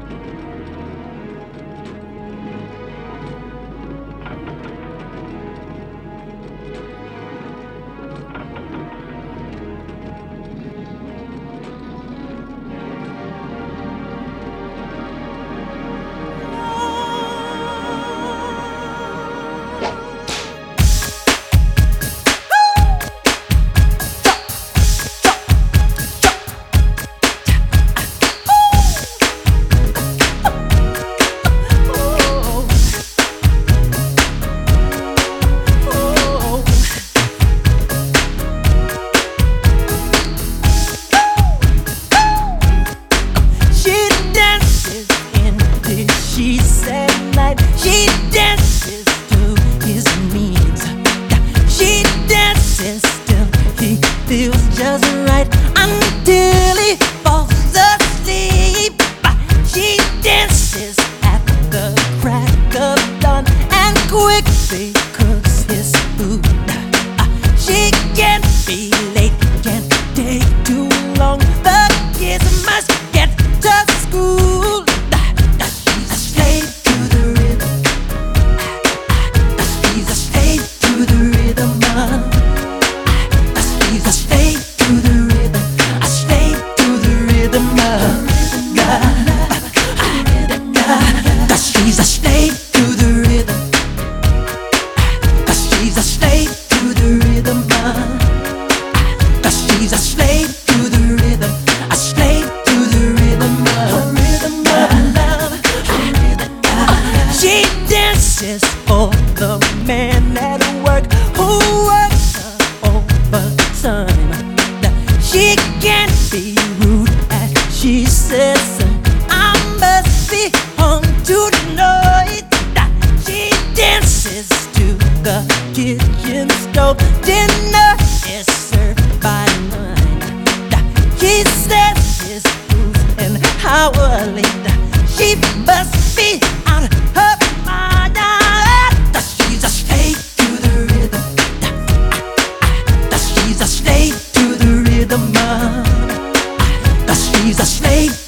She dances to his needs. She dances till he feels just right until he falls asleep. She dances at the crack of dawn and quickly cooks his food. She can't be late, can't take too long. The kids must get to school. She's a slave to the rhythm. She's a slave to the rhythm. She's a slave to the rhythm. A slave to the rhythm. She's a slave to the rhythm. She's a slave to the rhythm. She's a slave to the rhythm. A slave to the rhythm. She dances for the man at work who works overtime. She can't be rude as she says, I must be home tonight. She dances to the kitchen stove. Dinner is served by 9. He says his food's an hour late. She must be out her mind. She's a slave to the rhythm. She's a slave to the rhythm. She's a slave